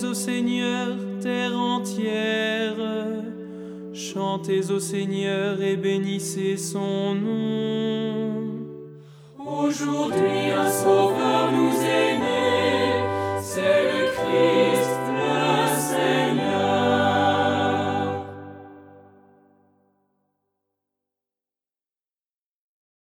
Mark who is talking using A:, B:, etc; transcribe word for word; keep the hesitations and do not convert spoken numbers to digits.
A: au Seigneur, terre entière. Chantez au Seigneur et bénissez son nom.
B: Aujourd'hui un sauveur nous est né.